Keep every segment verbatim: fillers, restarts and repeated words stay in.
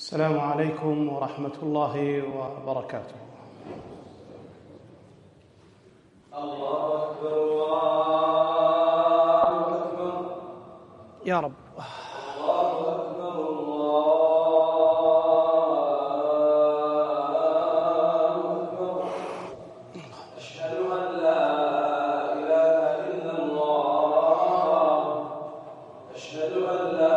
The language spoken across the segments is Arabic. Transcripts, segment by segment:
السلام عليكم ورحمة الله وبركاته. الله أكبر الله أكبر يا رب. الله أكبر الله أكبر. أشهد أن لا إله إلا الله. أشهد أن لا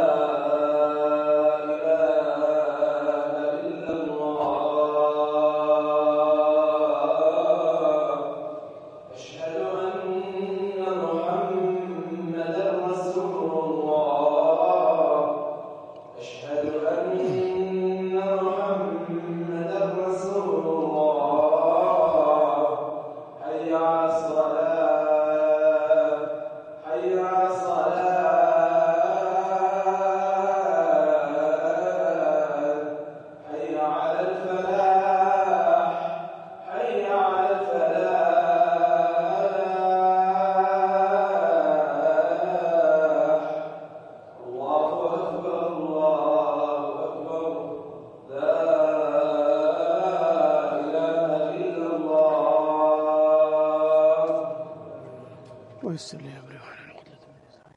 ويسر لي أمري واحلل عقدة من لساني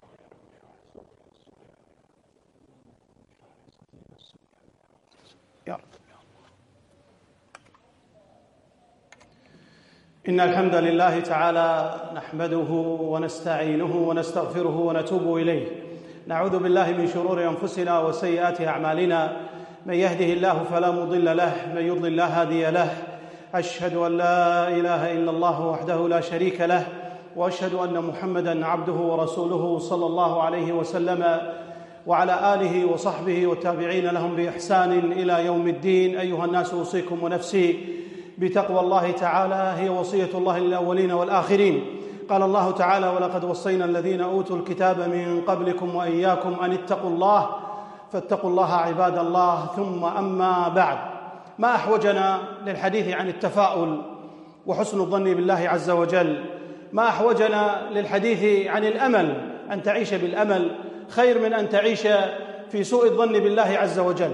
يا رب. إن الحمد لله تعالى نحمده ونستعينه ونستغفره ونتوب إليه. نعوذ بالله من شرور أنفسنا وسيئات أعمالنا، من يهده الله فلا مضل له، من يضلل لا هادي له. أشهد أن لا إله إلا الله وحده لا شريك له، وأشهد أن محمدًا عبده ورسوله صلى الله عليه وسلم وعلى آله وصحبه والتابعين لهم بإحسان إلى يوم الدين. أيها الناس، أوصيكم ونفسي بتقوى الله تعالى، هي وصية الله للأولين والآخرين. قال الله تعالى: ولقد وصينا الذين أوتوا الكتاب من قبلكم وإياكم أن اتقوا الله فاتقوا الله عباد الله. ثم أما بعد، ما أحوجنا للحديث عن التفاؤل وحسن الظن بالله عز وجل، ما أحوجنا للحديث عن الأمل، أن تعيش بالأمل خير من أن تعيش في سوء الظن بالله عز وجل.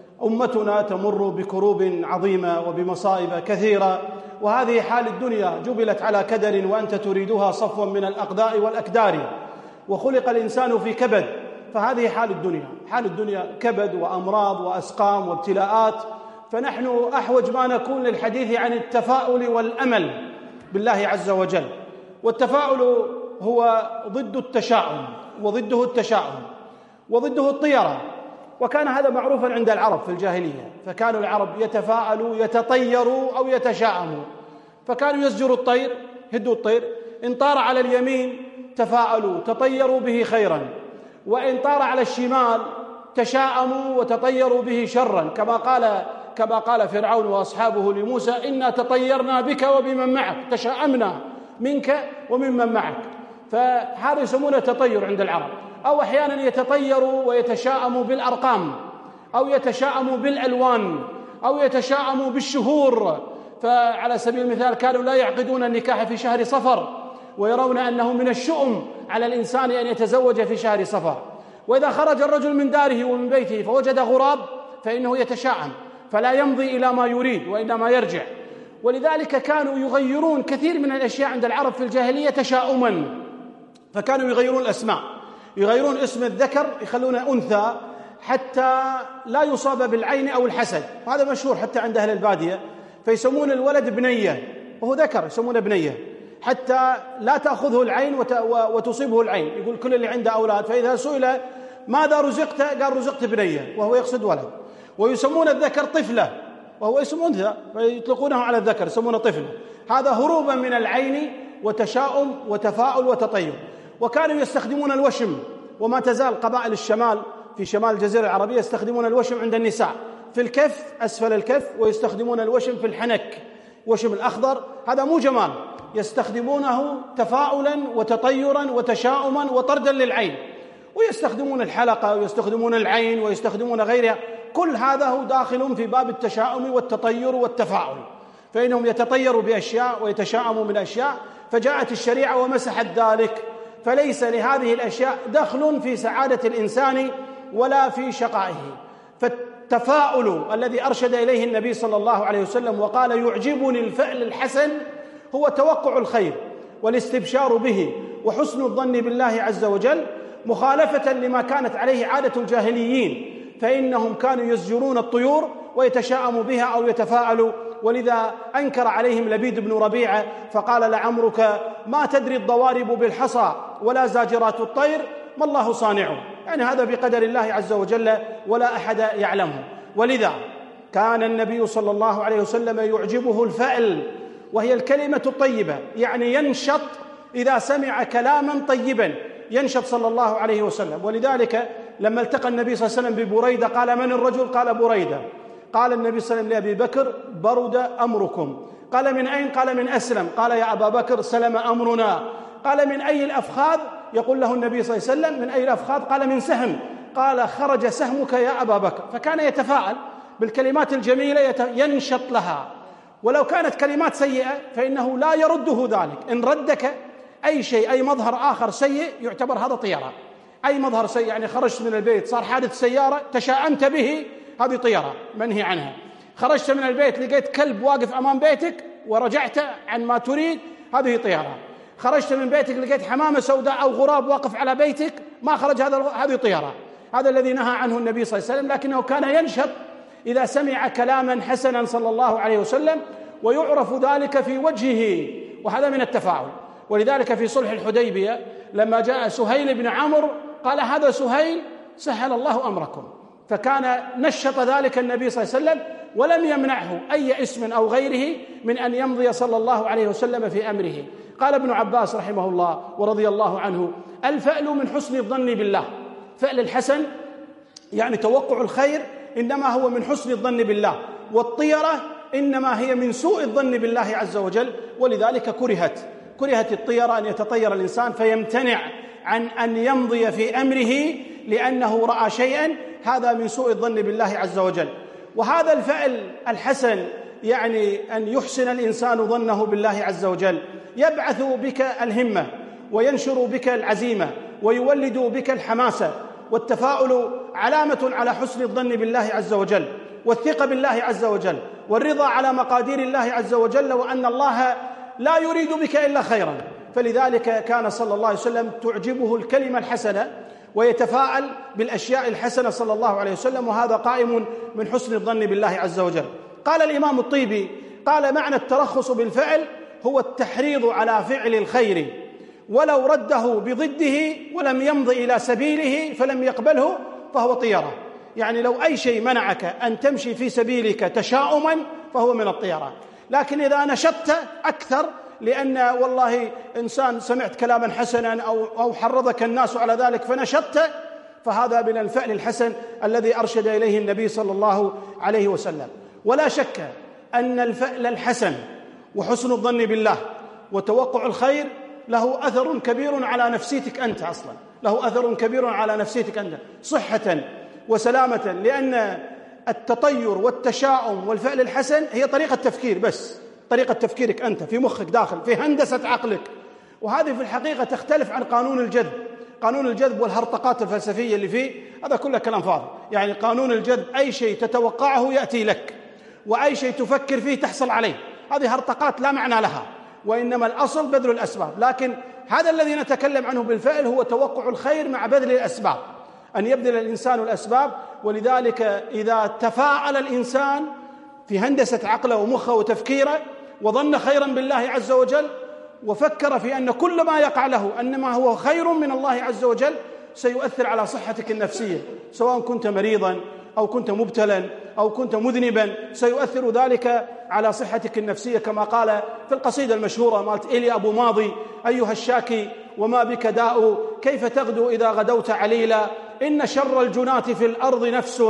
أمتنا تمر بكروب عظيمة وبمصائب كثيرة، وهذه حال الدنيا، جبلت على كدر وأنت تريدها صفوا من الأقداء والأكدار، وخلق الإنسان في كبد. فهذه حال الدنيا، حال الدنيا كبد وأمراض وأسقام وابتلاءات. فنحن أحوج ما نكون للحديث عن التفاؤل والأمل بالله عز وجل. والتفاؤل هو ضد التشاؤم، وضده التشاؤم، وضده الطيرة. وكان هذا معروفا عند العرب في الجاهلية، فكانوا العرب يتفاءلوا يتطيروا أو يتشاءموا. فكانوا يزجروا الطير، هدوا الطير، إن طار على اليمين تفاءلوا تطيروا به خيرا، وإن طار على الشمال تشاءموا وتطيروا به شرا، كما قال كما قال فرعون وأصحابه لموسى: إنا تطيرنا بك وبمن معك، تشاءمنا منك وممن معك. فهذا يسمونه تطير عند العرب. أو أحيانا يتطيروا ويتشاءموا بالأرقام، أو يتشاءموا بالألوان، أو يتشاءموا بالشهور. فعلى سبيل المثال كانوا لا يعقدون النكاح في شهر صفر، ويرون أنه من الشؤم على الإنسان أن يتزوج في شهر صفر. وإذا خرج الرجل من داره ومن بيته فوجد غراب فإنه يتشاءم، فلا يمضي إلى ما يريد وإنما يرجع. ولذلك كانوا يغيرون كثير من الأشياء عند العرب في الجاهلية تشاؤما. فكانوا يغيرون الأسماء، يغيرون اسم الذكر يخلونه أنثى حتى لا يصاب بالعين أو الحسد، وهذا مشهور حتى عند أهل البادية. فيسمون الولد بنية وهو ذكر، يسمونه بنية حتى لا تأخذه العين وتصيبه العين. يقول كل اللي عنده أولاد فإذا سئل ماذا رزقت قال رزقت بنية، وهو يقصد ولد. ويسمون الذكر طفلة وهو اسم أنثى، فيطلقونه على الذكر يسمونه طفلة. هذا هروبا من العين وتشاؤم وتفاؤل وتطير. وكانوا يستخدمون الوشم، وما تزال قبائل الشمال في شمال الجزيرة العربية يستخدمون الوشم عند النساء في الكف أسفل الكف، ويستخدمون الوشم في الحنك، وشم الأخضر. هذا مو جمال، يستخدمونه تفاؤلا وتطيرا وتشاؤما وطردا للعين. ويستخدمون الحلقة ويستخدمون العين ويستخدمون غيرها. كل هذا هو داخل في باب التشاؤم والتطير والتفاؤل، فإنهم يتطيروا بأشياء ويتشاؤموا من أشياء. فجاءت الشريعة ومسحت ذلك، فليس لهذه الأشياء دخل في سعادة الإنسان ولا في شقائه. التفاؤل الذي أرشد إليه النبي صلى الله عليه وسلم وقال يعجبني الفعل الحسن هو توقع الخير والاستبشار به وحسن الظن بالله عز وجل، مخالفة لما كانت عليه عادة الجاهليين، فإنهم كانوا يزجرون الطيور ويتشاءموا بها أو يتفاءلوا، ولذا أنكر عليهم لبيد بن ربيعة فقال لعمرك ما تدري الضوارب بالحصى ولا زاجرات الطير ما الله صانعه، يعني هذا بقدر الله عز وجل ولا أحد يعلمه. ولذا كان النبي صلى الله عليه وسلم يعجبه الفعل وهي الكلمة الطيبة، يعني ينشط إذا سمع كلاما طيبا ينشط صلى الله عليه وسلم. ولذلك لما التقى النبي صلى الله عليه وسلم ببريدة قال من الرجل؟ قال بريدة. قال النبي صلى الله عليه وسلم لأبي بكر برد أمركم. قال من أين؟ قال من أسلم. قال يا أبا بكر سلم أمرنا. قال من أي الأفخاذ؟ يقول له النبي صلى الله عليه وسلم من أي الأفخاذ؟ قال من سهم. قال خرج سهمك يا أبا بكر. فكان يتفاءل بالكلمات الجميلة ينشط لها، ولو كانت كلمات سيئة فإنه لا يرده ذلك. إن ردك أي شيء أي مظهر آخر سيء يعتبر هذا طيرة. أي مظهر سيء يعني خرجت من البيت صار حادث سيارة تشاءمت به، هذه طيرة منهي عنها. خرجت من البيت لقيت كلب واقف أمام بيتك ورجعت عن ما تريد، هذه طيرة. خرجت من بيتك لقيت حمامة سوداء أو غراب واقف على بيتك ما خرج، هذا هذه طيرة. هذا الذي نهى عنه النبي صلى الله عليه وسلم، لكنه كان ينشط إذا سمع كلاما حسنا صلى الله عليه وسلم، ويعرف ذلك في وجهه، وهذا من التفاعل. ولذلك في صلح الحديبية لما جاء سهيل بن عمرو قال هذا سهيل سهل الله أمركم، فكان نشط ذلك النبي صلى الله عليه وسلم ولم يمنعه أي اسم أو غيره من أن يمضي صلى الله عليه وسلم في أمره. قال ابن عباس رحمه الله ورضي الله عنه الفعل من حسن الظن بالله، فعل الحسن يعني توقع الخير إنما هو من حسن الظن بالله، والطيرة إنما هي من سوء الظن بالله عز وجل. ولذلك كرهت كرهت الطيرة، أن يتطير الإنسان فيمتنع عن أن يمضي في أمره لأنه رأى شيئا، هذا من سوء الظن بالله عز وجل. وهذا الفعل الحسن يعني أن يحسن الإنسان ظنه بالله عز وجل يبعث بك الهمة وينشر بك العزيمة ويولد بك الحماسة، والتفاؤل علامة على حسن الظن بالله عز وجل والثقة بالله عز وجل والرضا على مقادير الله عز وجل، وأن الله لا يريد بك إلا خيرا. فلذلك كان صلى الله عليه وسلم تعجبه الكلمة الحسنة ويتفاءل بالأشياء الحسنة صلى الله عليه وسلم، وهذا قائم من حسن الظن بالله عز وجل. قال الإمام الطيبي قال معنى الترخص بالفعل هو التحريض على فعل الخير ولو رده بضده ولم يمض إلى سبيله فلم يقبله فهو طيرة. يعني لو أي شيء منعك أن تمشي في سبيلك تشاؤما فهو من الطيرة، لكن إذا نشطت أكثر لأن والله إنسان سمعت كلاما حسنا أو, أو حرضك الناس على ذلك فنشطت، فهذا من الفعل الحسن الذي أرشد إليه النبي صلى الله عليه وسلم. ولا شك أن الفعل الحسن وحسن الظن بالله وتوقع الخير له أثر كبير على نفسيتك أنت، أصلا له أثر كبير على نفسيتك أنت صحة وسلامة، لأن التطير والتشاؤم والفعل الحسن هي طريقة تفكير، بس طريقة تفكيرك أنت في مخك داخل في هندسة عقلك، وهذه في الحقيقة تختلف عن قانون الجذب. قانون الجذب والهرطقات الفلسفية اللي فيه هذا كله كلام فاضي. يعني قانون الجذب أي شيء تتوقعه يأتي لك، وأي شيء تفكر فيه تحصل عليه، هذه هرطقات لا معنى لها، وإنما الأصل بذل الأسباب. لكن هذا الذي نتكلم عنه بالفعل هو توقع الخير مع بذل الأسباب، أن يبذل الإنسان الأسباب. ولذلك إذا تفاعل الإنسان في هندسة عقله ومخه وتفكيره وظن خيرا بالله عز وجل وفكر في أن كل ما يقع له أنما هو خير من الله عز وجل، سيؤثر على صحتك النفسية، سواء كنت مريضا أو كنت مبتلا أو كنت مذنبا، سيؤثر ذلك على صحتك النفسية، كما قال في القصيدة المشهورة مالت إيلي أبو ماضي: أيها الشاكي وما بك داء، كيف تغدو إذا غدوت عليلا، إن شر الجنات في الأرض نفس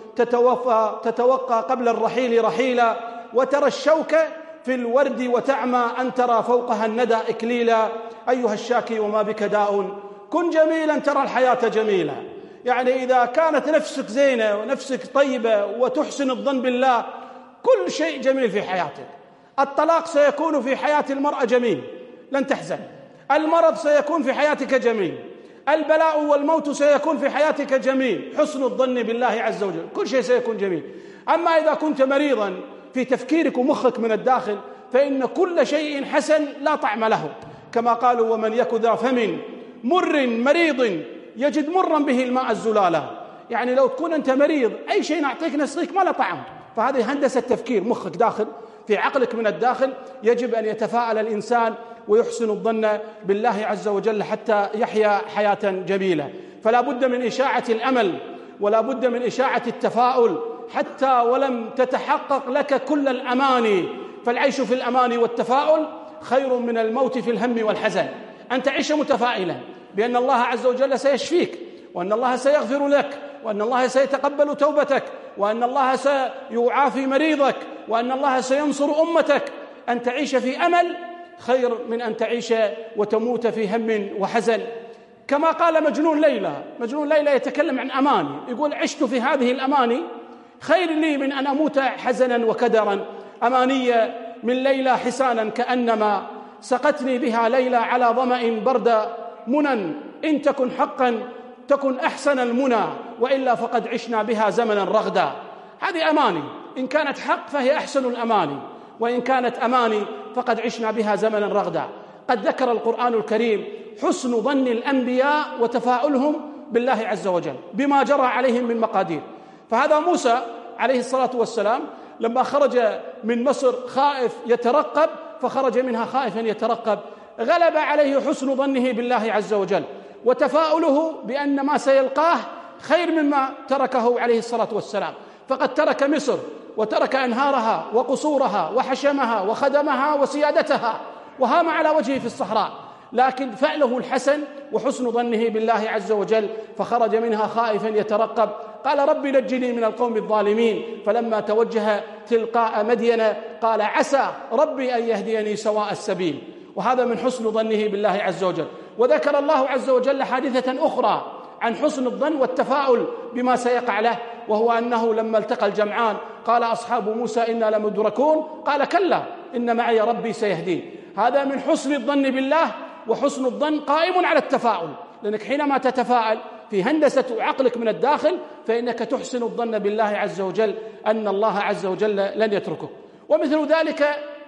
تتوفى تتوقى قبل الرحيل رحيلا، وترى الشوك في الورد وتعمى أن ترى فوقها الندى إكليلا، أيها الشاكي وما بك داء كن جميلا ترى الحياة جميلة. يعني إذا كانت نفسك زينة ونفسك طيبة وتحسن الظن بالله كل شيء جميل في حياتك. الطلاق سيكون في حياة المرأة جميل لن تحزن، المرض سيكون في حياتك جميل، البلاء والموت سيكون في حياتك جميل، حسن الظن بالله عز وجل، كل شيء سيكون جميل. أما إذا كنت مريضا في تفكيرك ومخك من الداخل فإن كل شيء حسن لا طعم له، كما قالوا: ومن يك ذا فم مر مريض يجد مرا به الماء الزلالة. يعني لو تكون أنت مريض أي شيء نعطيك نسقيك ما له طعم. فهذه هندسة تفكير، مخك داخل في عقلك من الداخل. يجب أن يتفاءل الإنسان ويحسن الظن بالله عز وجل حتى يحيا حياة جميلة. فلا بد من إشاعة الأمل ولا بد من إشاعة التفاؤل حتى ولم تتحقق لك كل الأماني. فالعيش في الأماني والتفاؤل خير من الموت في الهم والحزن. أن تعيش متفائلا بأن الله عز وجل سيشفيك، وأن الله سيغفر لك، وأن الله سيتقبل توبتك، وأن الله سيعافي مريضك، وأن الله سينصر أمتك. أن تعيش في أمل خير من أن تعيش وتموت في هم وحزن. كما قال مجنون ليلى، مجنون ليلى يتكلم عن أماني، يقول: عشت في هذه الأماني خير لي من أن أموت حزنا وكدرا. أماني من ليلى حسانا كأنما سقتني بها ليلى على ظمأ برد منى، إن تكن حقا تكن أحسن المنى، وإلا فقد عشنا بها زمنا رغدا. هذه أماني، إن كانت حق فهي أحسن الأماني، وإن كانت أماني فقد عشنا بها زمنا رغدا. قد ذكر القرآن الكريم حسن ظن الأنبياء وتفاؤلهم بالله عز وجل بما جرى عليهم من مقادير. فهذا موسى عليه الصلاة والسلام لما خرج من مصر خائف يترقب، فخرج منها خائفا يترقب، غلب عليه حسن ظنه بالله عز وجل وتفاؤله بأن ما سيلقاه خير مما تركه عليه الصلاة والسلام. فقد ترك مصر وترك أنهارها وقصورها وحشمها وخدمها وسيادتها وهام على وجهه في الصحراء، لكن فعله الحسن وحسن ظنه بالله عز وجل، فخرج منها خائفا يترقب. قال: رب نجني من القوم الظالمين. فلما توجه تلقاء مدين قال: عسى ربي أن يهديني سواء السبيل. وهذا من حسن ظنه بالله عز وجل. وذكر الله عز وجل حادثة أخرى عن حسن الظن والتفاؤل بما سيقع له، وهو أنه لما التقى الجمعان قال أصحاب موسى إنا لمدركون، قال: كلا إن معي ربي سيهدين. هذا من حسن الظن بالله، وحسن الظن قائم على التفاؤل، لأنك حينما تتفاءل في هندسة عقلك من الداخل فإنك تحسن الظن بالله عز وجل أن الله عز وجل لن يتركك. ومثل ذلك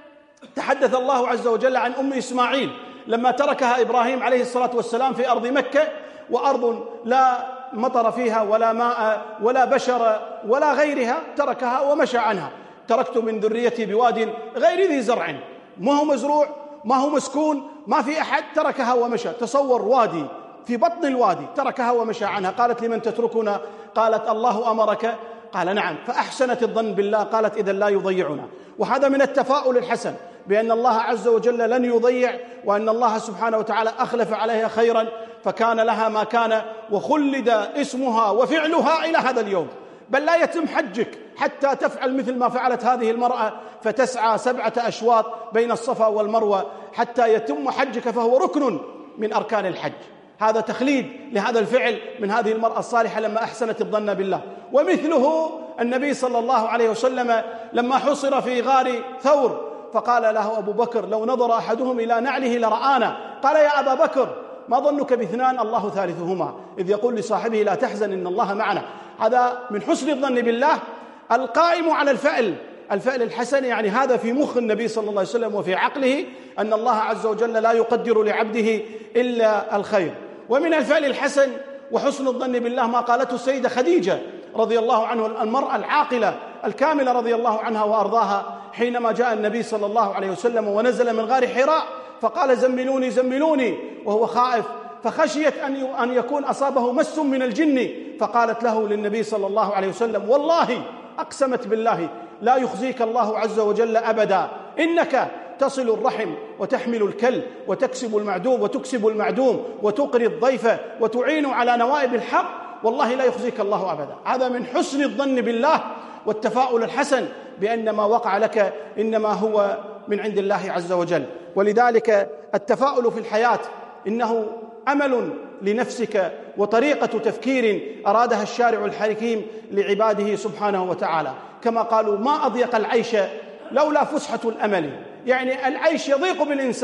تحدث الله عز وجل عن أم إسماعيل لما تركها إبراهيم عليه الصلاة والسلام في أرض مكة، وأرض لا مطر فيها ولا ماء ولا بشر ولا غيرها، تركها ومشى عنها. تركت من ذريتي بواد غير ذي زرع، ما هو مزروع ما هو مسكون ما في أحد، تركها ومشى. تصور وادي في بطن الوادي تركها ومشى عنها. قالت: لمن تتركنا؟ قالت: الله أمرك؟ قال: نعم. فأحسنت الظن بالله، قالت: إذن لا يضيعنا. وهذا من التفاؤل الحسن بأن الله عز وجل لن يضيع، وأن الله سبحانه وتعالى أخلف عليها خيرا، فكان لها ما كان، وخلد اسمها وفعلها إلى هذا اليوم. بل لا يتم حجك حتى تفعل مثل ما فعلت هذه المرأة، فتسعى سبعة أشواط بين الصفا والمروة حتى يتم حجك، فهو ركن من أركان الحج. هذا تخليد لهذا الفعل من هذه المرأة الصالحة لما أحسنت الظن بالله. ومثله النبي صلى الله عليه وسلم لما حصر في غار ثور، فقال له أبو بكر: لو نظر أحدهم إلى نعله لرآنا. قال: يا أبا بكر ما ظنك باثنان الله ثالثهما، إذ يقول لصاحبه: لا تحزن إن الله معنا. هذا من حسن الظن بالله القائم على الفعل الفعل الحسن. يعني هذا في مخ النبي صلى الله عليه وسلم وفي عقله أن الله عز وجل لا يقدر لعبده إلا الخير. ومن الفعل الحسن وحسن الظن بالله ما قالته السيدة خديجة رضي الله عنها، المرأة العاقلة الكاملة رضي الله عنها وأرضاها، حينما جاء النبي صلى الله عليه وسلم ونزل من غار حراء فقال: زملوني زملوني، وهو خائف، فخشيت أن يكون أصابه مس من الجن، فقالت له للنبي صلى الله عليه وسلم: والله أقسمت بالله لا يخزيك الله عز وجل أبدا، إنك تصل الرحم وتحمل الكل وتكسب المعدوم وتكسب المعدوم وتقري الضيف وتعين على نوائب الحق، والله لا يخزيك الله أبدا. هذا من حسن الظن بالله والتفاؤل الحسن بأن ما وقع لك إنما هو من عند الله عز وجل. ولذلك التفاؤل في الحياة إنه أمل لنفسك وطريقة تفكير أرادها الشارع الحكيم لعباده سبحانه وتعالى. كما قالوا: ما أضيق العيش لولا فسحة الأمل. يعني العيش يضيق بالإنسان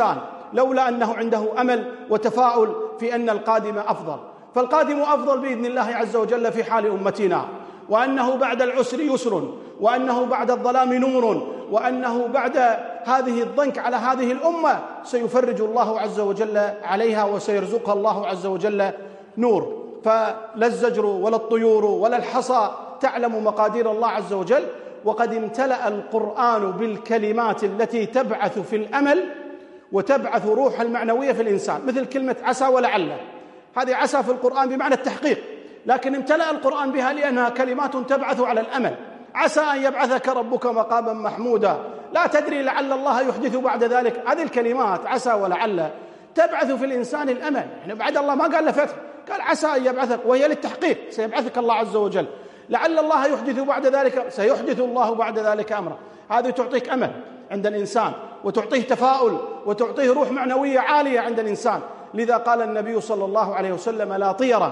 لولا أنه عنده أمل وتفاؤل في أن القادم أفضل. فالقادم أفضل بإذن الله عز وجل في حال أمتنا، وأنه بعد العسر يسر، وأنه بعد الظلام نور، وأنه بعد هذه الضنك على هذه الأمة سيفرج الله عز وجل عليها وسيرزقها الله عز وجل نور. فلا الزجر ولا الطيور ولا الحصى تعلم مقادير الله عز وجل، وقد امتلأ القرآن بالكلمات التي تبعث في الأمل وتبعث روح المعنوية في الإنسان، مثل كلمة عسى ولعل. هذه عسى في القرآن بمعنى التحقيق، لكن امتلأ القرآن بها لأنها كلمات تبعث على الأمل. عسى أن يبعثك ربك مقاما محمودا، لا تدري لعل الله يحدث بعد ذلك. هذه الكلمات عسى ولعل تبعث في الإنسان الأمل. يعني بعد الله ما قال لفتح، قال عسى أن يبعثك، وهي للتحقيق، سيبعثك الله عز وجل. لعل الله يحدث بعد ذلك، سيحدث الله بعد ذلك أمرا. هذه تعطيك أمل عند الإنسان، وتعطيه تفاؤل، وتعطيه روح معنوية عالية عند الإنسان. لذا قال النبي صلى الله عليه وسلم: لا طيرة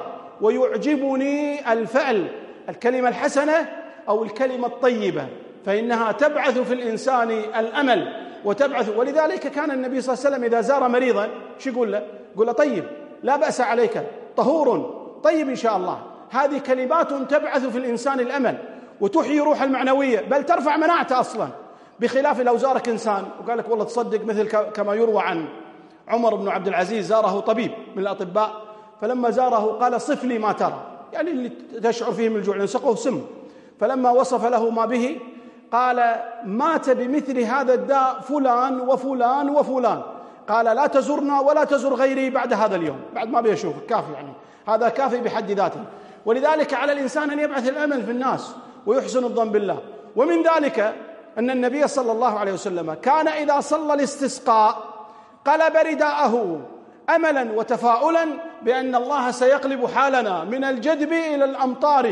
ويعجبني الفعل، الكلمة الحسنة أو الكلمة الطيبة، فإنها تبعث في الإنسان الأمل وتبعث. ولذلك كان النبي صلى الله عليه وسلم إذا زار مريضا شو يقول له؟ يقول له: طيب، لا بأس عليك، طهور، طيب إن شاء الله. هذه كلمات تبعث في الإنسان الأمل وتحيي روح المعنوية، بل ترفع مناعته أصلا، بخلاف لو زارك إنسان وقال لك والله تصدق، مثل كما يروى عن عمر بن عبد العزيز، زاره طبيب من الأطباء، فلما زاره قال: صف لي ما ترى، يعني اللي تشعر فيه من الجوع، لأن سقوه سم. فلما وصف له ما به قال: مات بمثل هذا الداء فلان وفلان وفلان. قال: لا تزرنا ولا تزر غيري بعد هذا اليوم، بعد ما بيشوفك، كافي، يعني هذا كافي بحد ذاته. ولذلك على الإنسان أن يبعث الأمل في الناس ويحسن الظن بالله. ومن ذلك أن النبي صلى الله عليه وسلم كان إذا صلى الاستسقاء قلب رداءه أملا وتفاؤلا بأن الله سيقلب حالنا من الجدب إلى الأمطار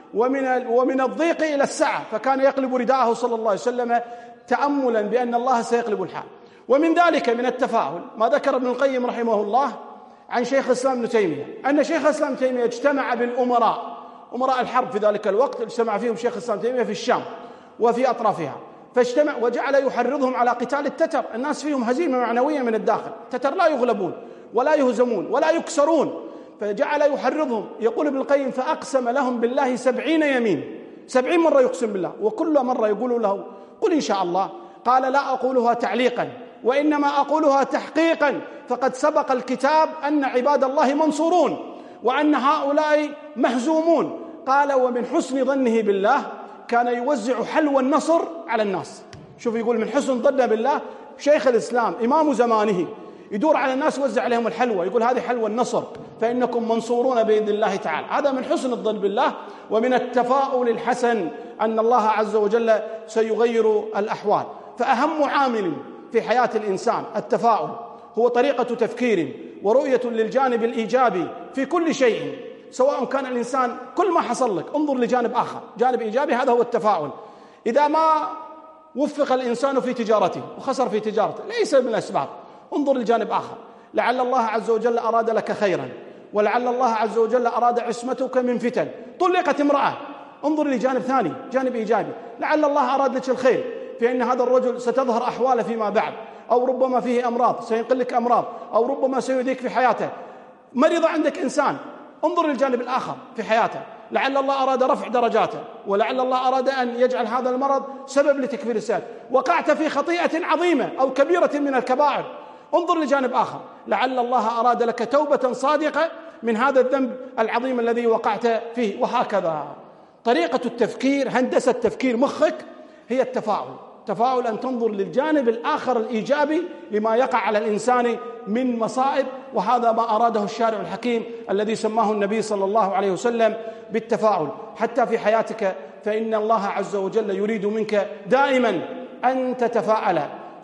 ومن ومن الضيق إلى السعة، فكان يقلب رداءه صلى الله عليه وسلم تأملا بأن الله سيقلب الحال. ومن ذلك من التفاؤل ما ذكر ابن القيم رحمه الله عن شيخ الإسلام ابن تيمية، أن شيخ الإسلام ابن تيمية اجتمع بالأمراء، أمراء الحرب في ذلك الوقت، اجتمع فيهم شيخ الإسلام ابن تيمية في الشام وفي أطرافها، فاجتمع وجعل يحرضهم على قتال التتر. الناس فيهم هزيمة معنوية من الداخل، التتر لا يغلبون ولا يهزمون ولا يكسرون، فجعل يحرضهم. يقول ابن القيم: فأقسم لهم بالله سبعين يمين، سبعين مرة يقسم بالله، وكل مرة يقول له: قل إن شاء الله. قال: لا أقولها تعليقا، وإنما أقولها تحقيقا، فقد سبق الكتاب أن عباد الله منصورون وأن هؤلاء مهزومون. قال: ومن حسن ظنه بالله كان يوزع حلوى النصر على الناس. شوف، يقول من حسن ظنه بالله، شيخ الإسلام إمام زمانه يدور على الناس يوزع عليهم الحلوى، يقول هذه حلوى النصر، فإنكم منصورون بإذن الله تعالى. هذا من حسن الظن بالله ومن التفاؤل الحسن أن الله عز وجل سيغير الأحوال. فأهم عامل في حياة الإنسان التفاؤل، هو طريقة تفكير ورؤية للجانب الإيجابي في كل شيء، سواء كان الإنسان كل ما حصل لك انظر لجانب آخر، جانب إيجابي، هذا هو التفاؤل. إذا ما وفق الإنسان في تجارته وخسر في تجارته ليس من الأسباب، انظر لجانب آخر، لعل الله عز وجل أراد لك خيرا، ولعل الله عز وجل أراد عصمتك من فتن. طلقت امرأة، انظر لجانب ثاني، جانب إيجابي، لعل الله أراد لك الخير، في أن هذا الرجل ستظهر أحواله فيما بعد، أو ربما فيه أمراض سينقل لك أمراض، أو ربما سيؤذيك في حياته. مرض عندك إنسان، انظر للجانب الآخر في حياته، لعل الله أراد رفع درجاته، ولعل الله أراد أن يجعل هذا المرض سبب لتكفير السيئات. وقعت في خطيئة عظيمة أو كبيرة من الكبائر، انظر لجانب آخر، لعل الله أراد لك توبة صادقة من هذا الذنب العظيم الذي وقعت فيه. وهكذا طريقة التفكير، هندسة تفكير مخك هي التفاؤل. تفاؤل أن تنظر للجانب الآخر الإيجابي لما يقع على الإنسان من مصائب، وهذا ما أراده الشارع الحكيم الذي سماه النبي صلى الله عليه وسلم بالتفاؤل. حتى في حياتك فإن الله عز وجل يريد منك دائما أن تتفاءل،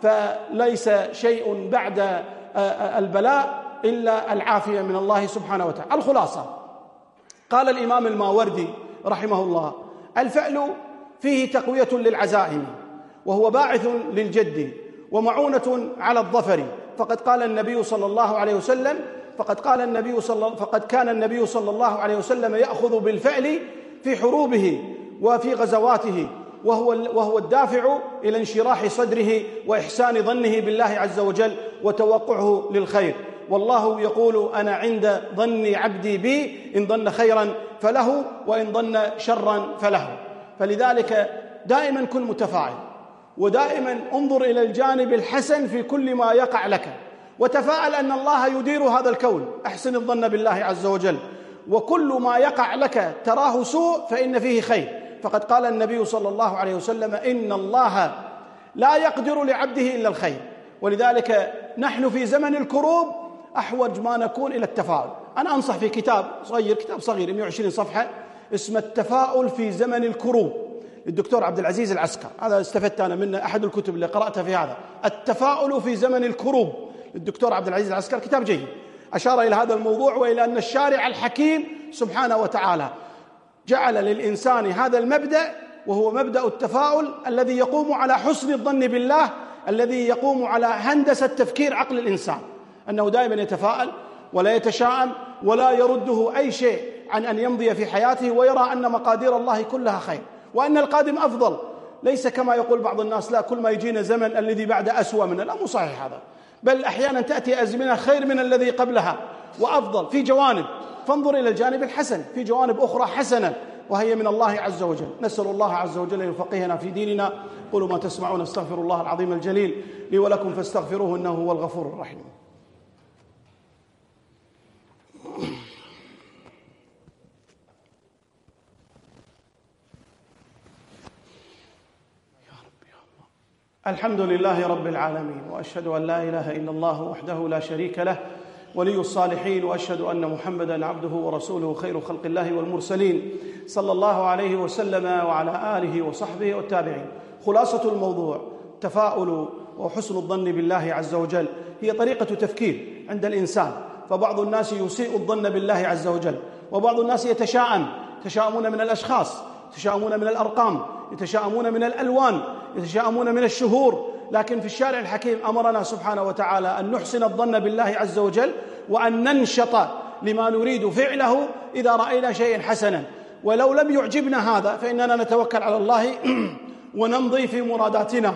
فليس شيء بعد البلاء إلا العافية من الله سبحانه وتعالى. الخلاصة، قال الإمام الماوردي رحمه الله: الفعل فيه تقوية للعزائم، وهو باعث للجد ومعونة على الظفر. فقد قال النبي صلى الله عليه وسلم فقد قال النبي صلى فقد كان النبي صلى الله عليه وسلم يأخذ بالفعل في حروبه وفي غزواته، وهو وهو الدافع إلى انشراح صدره وإحسان ظنه بالله عز وجل وتوقعه للخير. والله يقول: أنا عند ظن عبدي بي، إن ظن خيرا فله وإن ظن شرا فله. فلذلك دائما كن متفاعل، ودائما انظر إلى الجانب الحسن في كل ما يقع لك، وتفاءل أن الله يدير هذا الكون. أحسن الظن بالله عز وجل، وكل ما يقع لك تراه سوء فإن فيه خير. فقد قال النبي صلى الله عليه وسلم: إن الله لا يقدر لعبده إلا الخير. ولذلك نحن في زمن الكروب أحوج ما نكون إلى التفاؤل. أنا أنصح في كتاب صغير، كتاب صغير مئة وعشرين صفحة، اسمه التفاؤل في زمن الكروب، للدكتور عبد العزيز العسكر. هذا استفدت أنا منه، أحد الكتب اللي قرأتها في هذا، التفاؤل في زمن الكروب، للدكتور عبد العزيز العسكر. كتاب جيد، أشار إلى هذا الموضوع، وإلى أن الشارع الحكيم سبحانه وتعالى جعل للإنسان هذا المبدأ، وهو مبدأ التفاؤل الذي يقوم على حسن الظن بالله، الذي يقوم على هندسة تفكير عقل الإنسان، أنه دائما يتفاءل ولا يتشاءم ولا يرده أي شيء عن أن يمضي في حياته، ويرى أن مقادير الله كلها خير، وأن القادم أفضل. ليس كما يقول بعض الناس: لا، كل ما يجينا زمن الذي بعد أسوأ منه. لا، مو صحيح هذا، بل أحيانا تأتي أزمنة خير من الذي قبلها وأفضل في جوانب. فانظر إلى الجانب الحسن، في جوانب أخرى حسنة وهي من الله عز وجل. نسأل الله عز وجل يفقهنا في ديننا. قولوا ما تسمعون. استغفر الله العظيم الجليل لي ولكم فاستغفروه إنه هو الغفور الرحيم. الحمد لله رب العالمين، وأشهد أن لا إله إلا الله وحده لا شريك له ولي الصالحين، وأشهد أن محمدًا عبده ورسوله خير خلق الله والمرسلين، صلى الله عليه وسلم وعلى آله وصحبه والتابعين. خلاصة الموضوع: تفاؤل وحسن الظن بالله عز وجل هي طريقة تفكير عند الإنسان. فبعض الناس يسيء الظن بالله عز وجل، وبعض الناس يتشاءم، يتشاءمون من الأشخاص، يتشاءمون من الأرقام، يتشاءمون من الألوان، يتشاءمون من الشهور. لكن في الشارع الحكيم أمرنا سبحانه وتعالى أن نحسن الظن بالله عز وجل، وأن ننشط لما نريد فعله إذا رأينا شيئا حسنا. ولو لم يعجبنا هذا فإننا نتوكل على الله ونمضي في مراداتنا.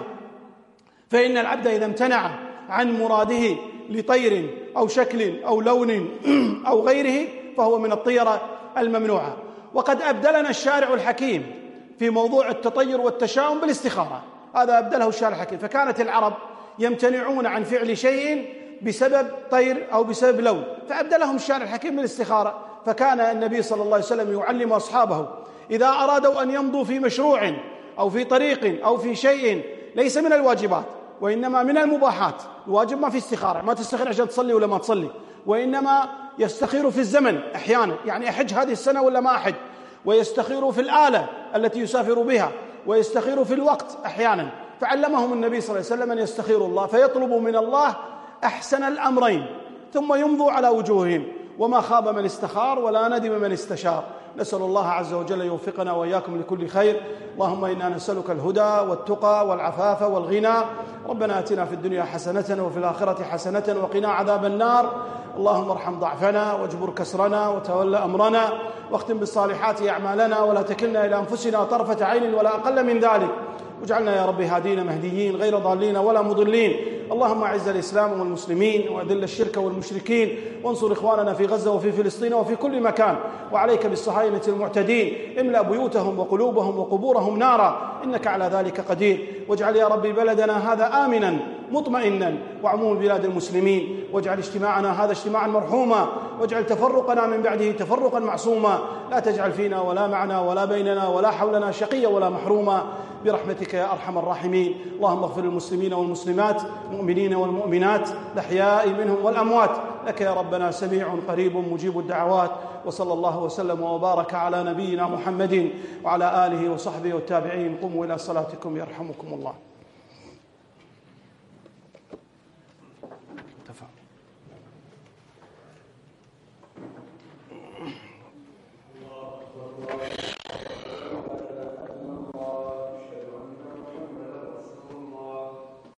فإن العبد إذا امتنع عن مراده لطير أو شكل أو لون أو غيره فهو من الطيرة الممنوعة. وقد أبدلنا الشارع الحكيم في موضوع التطير والتشاؤم بالاستخارة، هذا أبدله الشارع الحكيم. فكانت العرب يمتنعون عن فعل شيء بسبب طير أو بسبب لون، فأبدلهم الشارع الحكيم بالاستخارة. فكان النبي صلى الله عليه وسلم يعلم أصحابه إذا أرادوا أن يمضوا في مشروع أو في طريق أو في شيء ليس من الواجبات وإنما من المباحات. الواجب ما في استخارة، ما تستخير عشان تصلي ولا ما تصلي، وإنما يستخير في الزمن أحيانا، يعني أحج هذه السنة ولا ما أحج، ويستخير في الآلة التي يسافر بها، ويستخير في الوقت أحيانا. فعلمهم النبي صلى الله عليه وسلم أن يستخيروا الله، فيطلبوا من الله أحسن الأمرين ثم يمضوا على وجوههم. وما خاب من استخار ولا ندم من استشار. نسأل الله عز وجل يوفقنا وإياكم لكل خير. اللهم إنا نسألك الهدى والتقى والعفاف والغنى. ربنا آتنا في الدنيا حسنة وفي الآخرة حسنة وقنا عذاب النار. اللهم ارحم ضعفنا واجبر كسرنا وتول أمرنا، واختم بالصالحات أعمالنا، ولا تكلنا إلى أنفسنا طرفة عين ولا أقل من ذلك. واجعلنا يا رب هادين مهديين غير ضالين ولا مضلين. اللهم أعز الإسلام والمسلمين وأذل الشرك والمشركين، وانصر إخواننا في غزة وفي فلسطين وفي كل مكان. وعليك بالصهاينة المعتدين، املأ بيوتهم وقلوبهم وقبورهم نارا، إنك على ذلك قدير. واجعل يا ربي بلدنا هذا آمنا مطمئنا وعموم بلاد المسلمين، واجعل اجتماعنا هذا اجتماعا مرحوما، واجعل تفرقنا من بعده تفرقا معصوما. لا تجعل فينا ولا معنا ولا بيننا ولا حولنا شقيا ولا محروما، برحمتك يا أرحم الراحمين. اللهم اغفر للمسلمين والمسلمات، المؤمنين والمؤمنات، الأحياء منهم والأموات، لك يا ربنا سميع قريب مجيب الدعوات. وصلى الله وسلم وبارك على نبينا محمد وعلى آله وصحبه والتابعين. قوموا إلى صلاتكم يرحمكم الله.